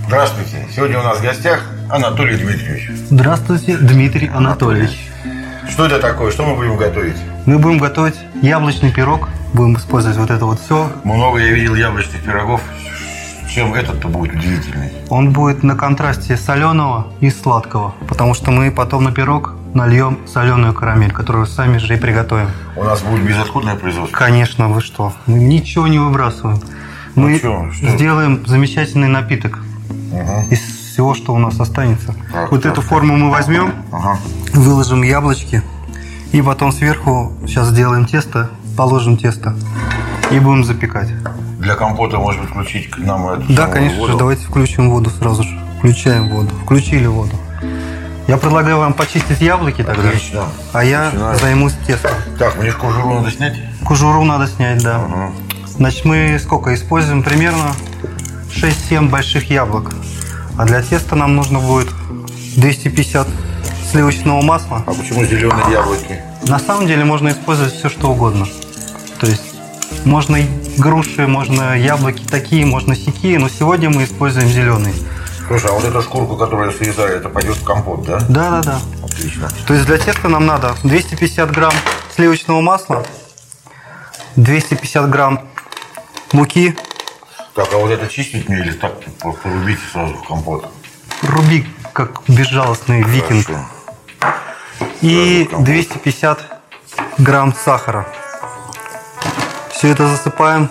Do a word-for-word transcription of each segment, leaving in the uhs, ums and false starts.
Здравствуйте. Сегодня у нас в гостях Анатолий Дмитриевич. Здравствуйте, Дмитрий Анатольевич. Что это такое? Что мы будем готовить? Мы будем готовить яблочный пирог. Будем использовать вот это вот все. Много я видел яблочных пирогов. Чем этот-то будет удивительный? Он будет на контрасте соленого и сладкого. Потому что мы потом на пирог нальем соленую карамель, которую сами же и приготовим. У нас будет безотходное производство? Конечно, вы что? Мы ничего не выбрасываем. Ну, мы что? Что? сделаем замечательный напиток. Угу. Из всего, что у нас останется. Так, вот так, эту так. форму мы возьмем, Ага. выложим яблочки. И потом сверху сейчас сделаем тесто, положим тесто и будем запекать. Для компота, может быть, включить к нам эту Да, самую конечно воду? же, давайте включим воду сразу же. Включаем воду. Включили воду. Я предлагаю вам почистить яблоки тогда, Отлично. а я Начинаем. займусь тестом. Так, мне ж кожуру надо снять? Кожуру надо снять, да. Ага. Значит, мы сколько используем? Примерно шесть-семь больших яблок. А для теста нам нужно будет двести пятьдесят сливочного масла. А почему зеленые яблоки? На самом деле можно использовать все, что угодно. То есть можно и груши, можно яблоки такие, можно сякие, но сегодня мы используем зеленые. Слушай, а вот эту шкурку, которую я срезаю, это пойдет в компот, да? Да, да, да. Отлично. То есть для теста нам надо двести пятьдесят грамм сливочного масла, двести пятьдесят грамм муки, Так, а вот это чистить мне или так по- порубить сразу в компот? руби как безжалостный викинг, Хорошо. и Сразу в компот. двести пятьдесят грамм сахара. Все это засыпаем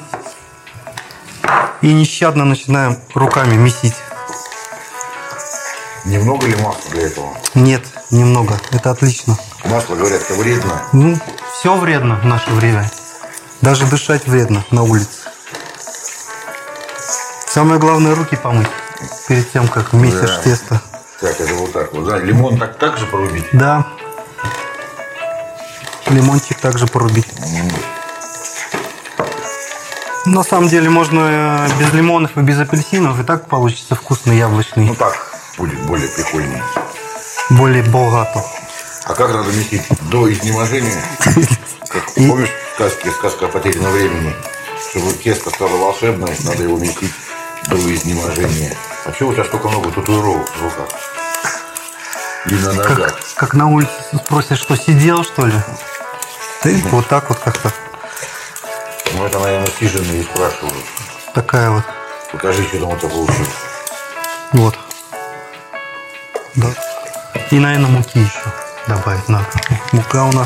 и нещадно начинаем руками месить. Немного ли масла для этого? Нет, немного. Это отлично. Масло, говорят, это вредно. Ну, все вредно в наше время. Даже дышать вредно на улице. Самое главное, руки помыть перед тем, как месишь Да. тесто. Так, это вот так вот, да? Лимон так, так же порубить? Да. Лимончик также порубить. На самом деле можно э, без лимонов и без апельсинов, и так получится вкусный яблочный. Ну так, будет более прикольнее. Более богато. А как надо месить? До изнеможения? Как, И- помнишь сказки, сказка о потерянном времени? Чтобы тесто стало волшебное, надо его месить до изнеможения. А чего у тебя столько много татуировок в руках? И на ногах. Как, как на улице спросят, что сидел, что ли? Да и вот так вот как-то. Ну, это, наверное, хижины и спрашивают. Такая вот. Покажи, что там это получилось. Вот. Да. И, наверное, муки еще добавить надо. Мука у нас.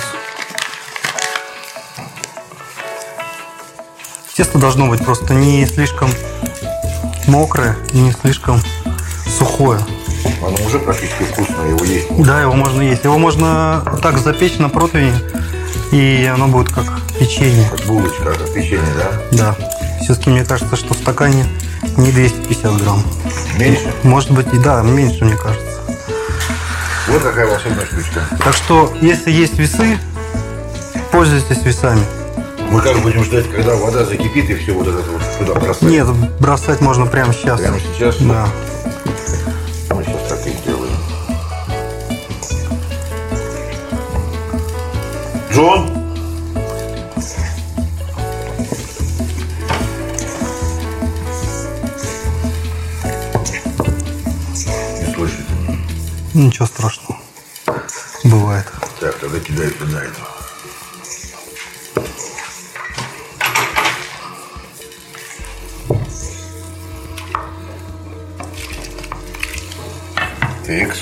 Тесто должно быть просто не слишком мокрое и не слишком сухое. Оно уже практически вкусное, его есть. Да, его можно есть. Его можно так запечь на противне, и оно будет как печенье. Как булочка, как печенье, да? Да. Все-таки мне кажется, что в стакане не двести пятьдесят грамм. Меньше? Может быть, и да, меньше, мне кажется. Вот какая волшебная штучка. Так что, если есть весы, пользуйтесь весами. Мы как будем ждать, когда вода закипит и все вот это вот туда бросать? Нет, бросать можно прямо сейчас. Прямо сейчас? Да. Мы сейчас так и сделаем. Джон? Не слышит. Ничего страшного. Бывает. Так, тогда кидай туда это. Текс.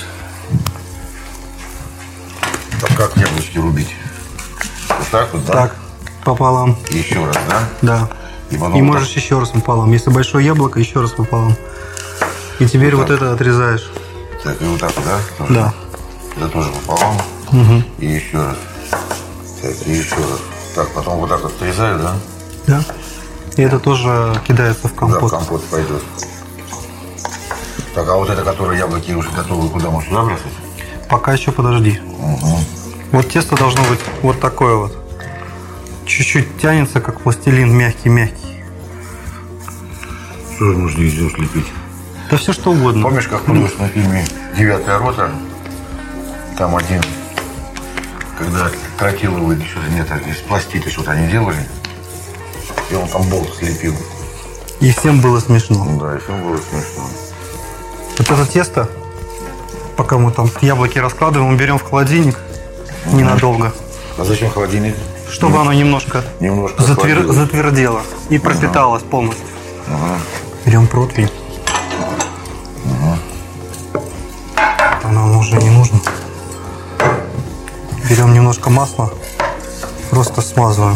Так как яблочки рубить? Вот так вот, да? Так, пополам. И еще раз, да? Да. И И, потом вот можешь еще раз пополам. Если большое яблоко, еще раз пополам. И теперь Вот вот, так. это отрезаешь. Так, и вот так вот, да? Тоже? Да. Это тоже пополам. Угу. И еще раз. Так, и еще раз. Так, потом вот так вот отрезаю, да? Да. И это тоже кидается в Куда компот. компот пойдет. Так, а вот это, которые яблоки уже готовы, куда можно сюда бросать? Пока еще подожди. Угу. Вот тесто должно быть вот такое вот. Чуть-чуть тянется, как пластилин, мягкий-мягкий. Что же можно из него слепить? Да все что угодно. Помнишь, как художественном фильме «Девятая рота»? Там один, когда тротиловый, что-то нет, из пластиты что-то они делали, и он там болт слепил. И всем было смешно. Да, и всем было смешно. Вот это тесто, пока мы там яблоки раскладываем, мы берем в холодильник угу. ненадолго. А зачем холодильник? Чтобы оно немножко, немножко затвер... затвердело и пропиталось угу. полностью. Угу. Берем противень. Угу. Это нам уже не нужно. Берем немножко масла, просто смазываем.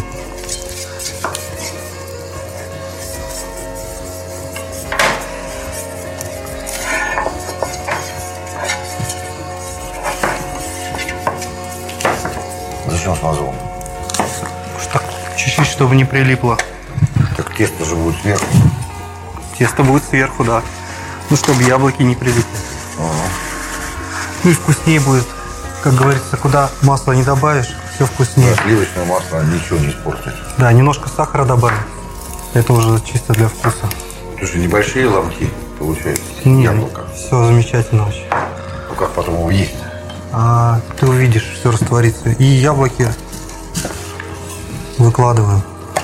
Зачем смазывал? Что, чуть-чуть, чтобы не прилипло. Так тесто же будет сверху. Тесто будет сверху, да. Ну, чтобы яблоки не прилипли. Ага. Ну и вкуснее будет. Как говорится, куда масло не добавишь, все вкуснее. Да, сливочное масло ничего не испортит. Да, немножко сахара добавим. Это уже чисто для вкуса. Слушай, небольшие ломти получается. Нет, яблоко. Все замечательно вообще. Ну как потом его есть? А ты увидишь, все растворится. И яблоки выкладываем.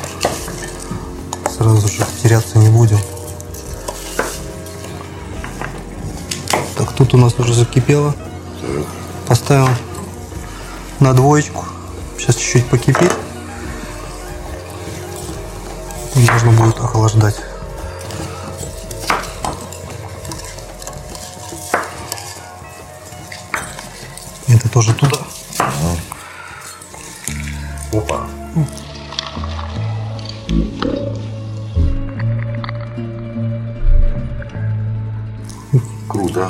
Сразу же теряться не будем. Так, тут у нас уже закипело. Так. Поставим на двоечку. Сейчас чуть-чуть покипит. И можно будет охлаждать. Это тоже туда. Ага. Опа. Круто.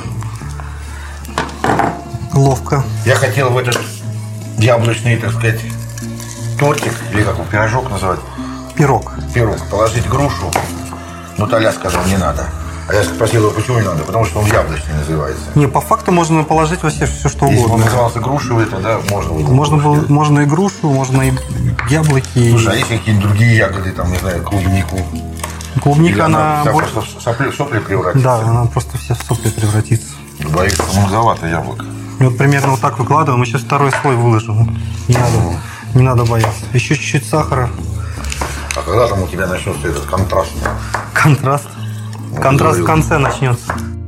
Ловко. Я хотел в этот яблочный, так сказать, тортик, или как его, пирожок называть? Пирог. Пирог. Положить грушу. Но Толя сказал, не надо. А я спросил его, почему не надо? Потому что он яблочный называется. Не, по факту можно положить вообще все, что Если угодно. бы он назывался грушевый, тогда можно было. Можно, было, можно и грушу, можно и яблоки. Слушай, а есть какие-нибудь другие ягоды, там, не знаю, клубнику? Клубника, Или она, она... просто в сопли, в сопли превратится? Да, она просто вся в сопли превратится. Двоих многовато яблок. И вот примерно вот так выкладываем. Мы сейчас второй слой выложим. Не надо, не надо бояться. Еще чуть-чуть сахара. А когда там у тебя начнется этот контраст? Контраст. Вот Контраст говорил. в конце начнется.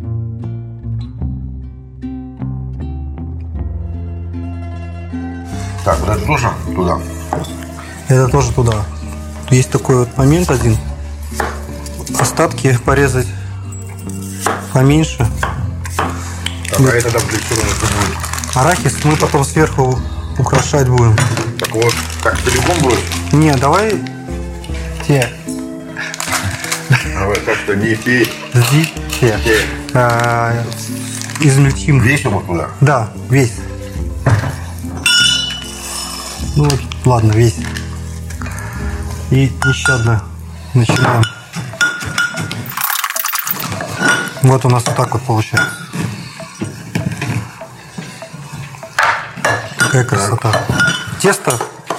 Так, вот это тоже туда? Это тоже туда. Есть такой вот момент один. Остатки порезать поменьше. Так, а это там для чего это будет? Арахис мы потом сверху украшать будем. Так вот, так целиком бросить? Не, давай те. Давай, так что не те. Зи, те. Те. А, измельчим. Весь его туда? Да, весь. Ну вот, ладно, весь. И еще одна. Начинаем. Вот у нас вот так вот получается. Какая красота. Тесто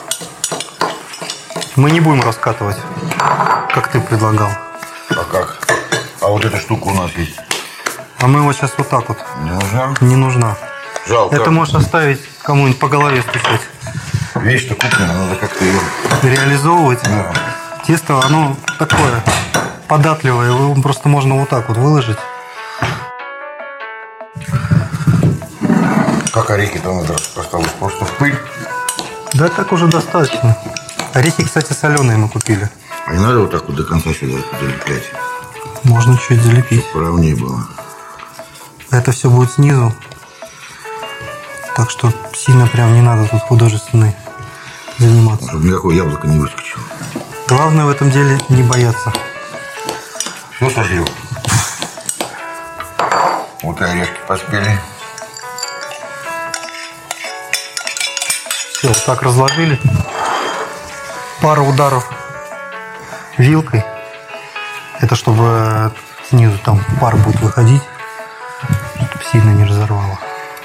мы не будем раскатывать, как ты предлагал. А как? А вот эта штука у нас есть. А мы его сейчас вот так вот. Не нужна? Не нужна. Жалко. Это можешь оставить кому-нибудь по голове стучать. Вещь-то куплена, надо как-то ее... Реализовывать. Да. Тесто, оно такое податливое. Его просто можно вот так вот выложить. Как орехи-то надо осталось просто в пыль. Да так уже достаточно. Орехи, кстати, соленые мы купили. А не надо вот так вот до конца сюда залеплять? Можно чуть залепить. Поровнее было. Это все будет снизу. Так что сильно прям не надо тут художественной заниматься. Чтобы никакое яблоко не выскочило. Главное в этом деле не бояться. Все созрел. Вот и орешки поспели. Все, так разложили. Пару ударов вилкой. Это чтобы снизу там пар будет выходить, чтобы сильно не разорвало.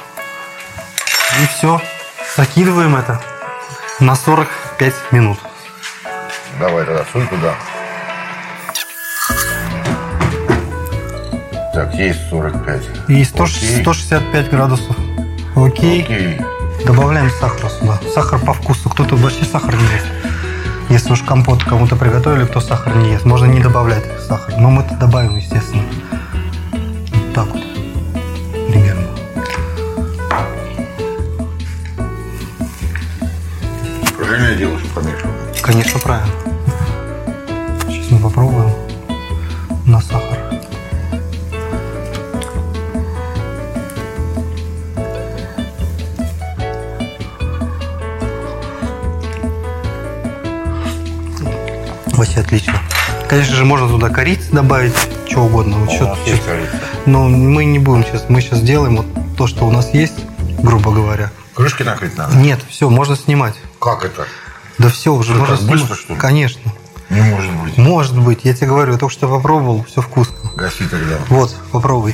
И все. Закидываем это на сорок пять минут. Давай тогда сунь туда. Так, есть сорок пять. И сто Окей. шестьдесят пять градусов. Окей. Окей. Добавляем сахар сюда. Сахар по вкусу. Кто-то вообще сахар не ест. Если уж компот кому-то приготовили, кто сахар не ест. Можно не добавлять сахар. Но мы-то добавим, естественно. Вот так вот. делаешь помешивание? Конечно, правильно. Сейчас мы попробуем на сахар. Вообще отлично. Конечно же, можно туда корицы добавить, что угодно. Вот что есть корица. Но мы не будем сейчас. Мы сейчас сделаем вот то, что у нас есть, грубо говоря. Крышки накрыть надо? Нет, все, можно снимать. Как это? Да все, уже Что, можно так снимать. быстро, что ли? Конечно. Не может быть. Может быть, я тебе говорю, я только что попробовал, все вкусно. Гаси тогда. Вот, попробуй.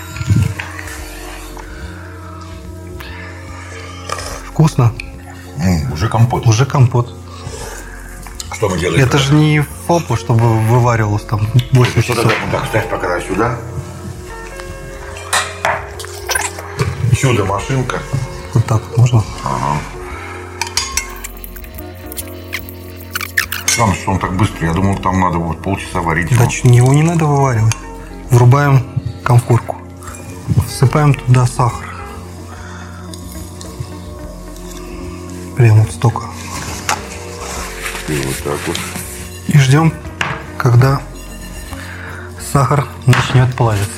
Вкусно? М, уже компот. Уже компот. Что мы делаем? Это же не фопу, чтобы вываривалось там восемь Что часов. тогда? Ну так, ставь пока сюда. Чудо-машинка. Вот так вот можно? Ага. Там что он так быстро? Я думал, там надо вот полчаса варить. Да что, его не надо вываривать. Врубаем конфорку. Всыпаем туда сахар. Прямо вот столько. И вот так вот. И ждем, когда сахар начнет плавиться.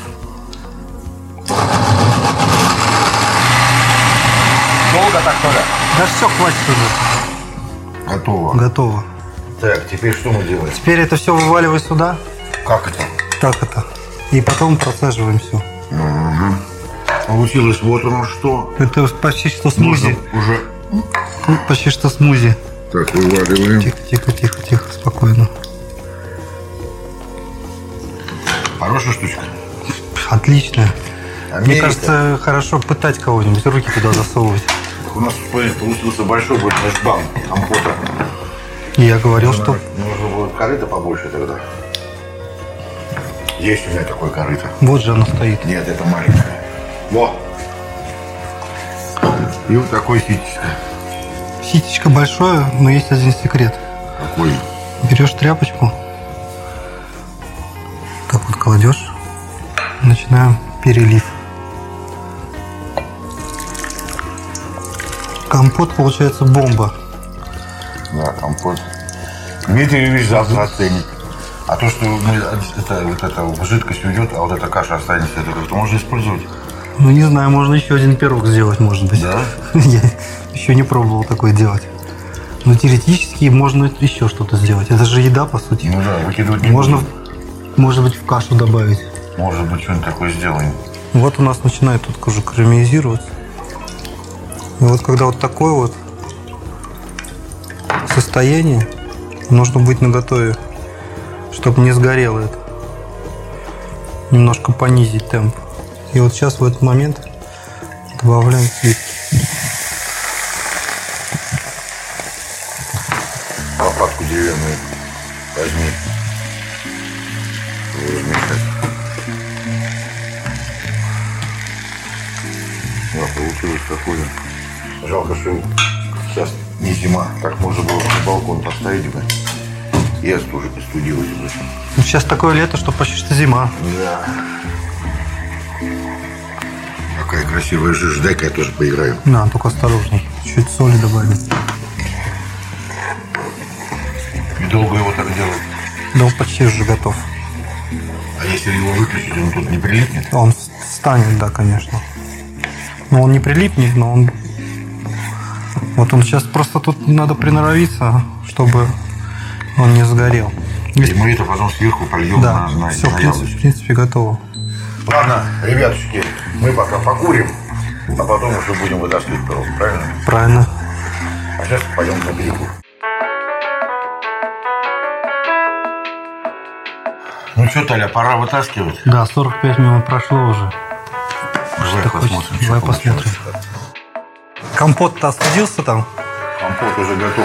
Долго так тоже? Да все, хватит уже. Готово. Готово. Так, теперь что мы делаем? Теперь это все вываливай сюда. Как это? Так это. И потом процеживаем все. Угу. Получилось вот оно что. Это почти что смузи. Можно уже. Почти что смузи. Так, вываливаем. Тихо, тихо, тихо, тихо, спокойно. Хорошая штучка. Отлично. Америка. Мне кажется, хорошо пытать кого-нибудь, руки туда засовывать. У нас получился большой банк компота. Я говорил, что... Нужно будет корыто побольше тогда. Есть у меня такое корыто. Вот же оно стоит. Нет, это маленькое. Вот. И вот такой ситечко. Ситечко большое, но есть один секрет. Какой? Берешь тряпочку, так вот кладешь, начинаем перелив. Компот получается бомба. Да, компот. Дмитрий Юрьевич завтра оценит. А то, что мы, это, вот эта жидкость уйдет, а вот эта каша останется, это как-то можно использовать. Ну, не знаю, можно еще один пирог сделать, может быть. Да? Я еще не пробовал такое делать. Но теоретически можно еще что-то сделать. Это же еда, по сути. Ну да, выкидывать не Можно, буду. может быть, в кашу добавить. Может быть, что-нибудь такое сделаем. Вот у нас начинает тут уже карамелизироваться. И вот когда вот такое вот состояние, нужно быть наготове, чтобы не сгорело это. Немножко понизить темп. И вот сейчас в этот момент добавляем сливки. Лопатку деревянную возьми. Возьми так. Да, получилось такое. Жалко, что сейчас не зима. Так можно было на балкон поставить бы. И остужить, остудилось бы. Ну, сейчас такое лето, что почти что зима. Да. Какая красивая жижа. Дай-ка я тоже поиграю. Да, только осторожней. Чуть соли добавим. И долго его так делать? Да он почти уже готов. А если его выключить, он тут не прилипнет? Он встанет, да, конечно. Но он не прилипнет, но он... Вот он сейчас просто тут надо приноровиться, чтобы он не сгорел. И мы это потом сверху польем Да, на, на, все, на в принципе, яблочко. в принципе, готово. Ладно, ребятушки, мы пока покурим, а потом уже будем вытаскивать пирог, правильно? Правильно. А сейчас пойдем на перекур. Ну что, Таля, пора вытаскивать. Да, сорок пять минут прошло уже. Давай Что посмотрим, хочешь? что Давай получилось. посмотрим. Компот-то остудился там? Компот уже готов.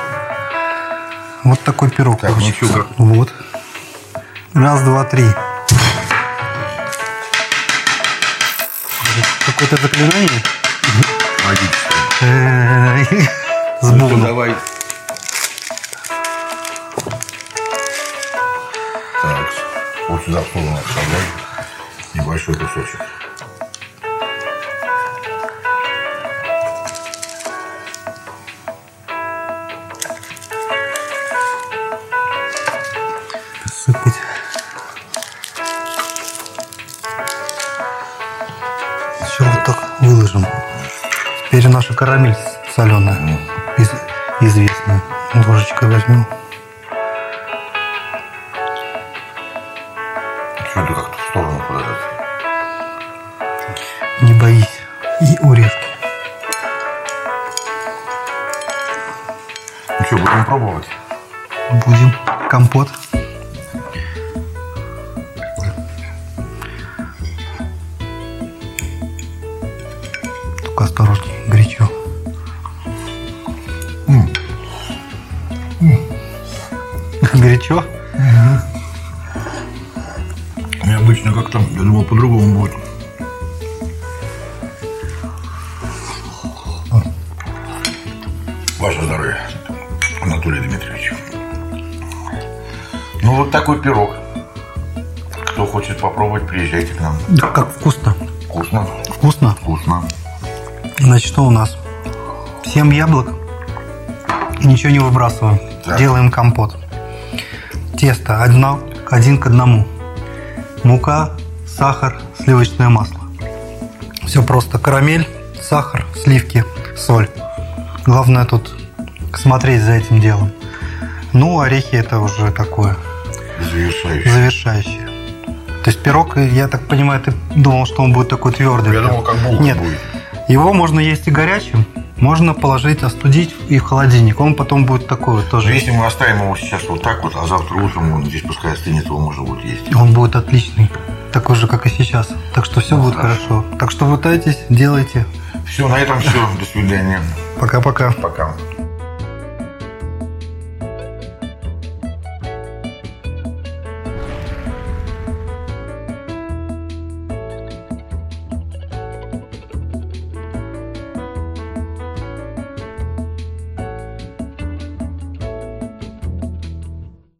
Вот такой пирог Так, ну получился. чё, как? Вот. Раз, два, три. Какое-то заклинание? Магическое. С Ну что, бубном. давай. Так, вот сюда в сторону отставляй. Небольшой кусочек. выложим. Теперь наша карамель соленая, из, известная. Ложечкой возьмем. Что ты как-то в сторону куда-то? Не боись. И орешки. Ну что, будем пробовать? Будем. Компот. Только осторожней, горячо. М. Горячо? Угу. Необычно как-то. Я думал, по-другому будет. Ваше здоровье, Анатолий Дмитриевич. Ну, вот такой пирог. Кто хочет попробовать, приезжайте к нам. Да, как вкусно. Вкусно. Вкусно? Вкусно. Значит, что у нас? семь яблок. И ничего не выбрасываем. Так. Делаем компот. Тесто одно, один к одному. Мука, сахар, сливочное масло. Все просто. Карамель, сахар, сливки, соль. Главное тут смотреть за этим делом. Ну, орехи это уже такое Завершающий. завершающее. То есть пирог, я так понимаю, ты думал, что он будет такой твердый. Я думал, как булка Нет, будет. его можно есть и горячим, можно положить, остудить и в холодильник. Он потом будет такой вот Но тоже. если мы оставим его сейчас вот так вот, а завтра утром он здесь пускай остынет, его можно будет есть. Он будет отличный, такой же, как и сейчас. Так что все Ну, будет хорошо. хорошо. Так что пытайтесь, делайте. Все, на этом все. До свидания. Пока-пока. Пока.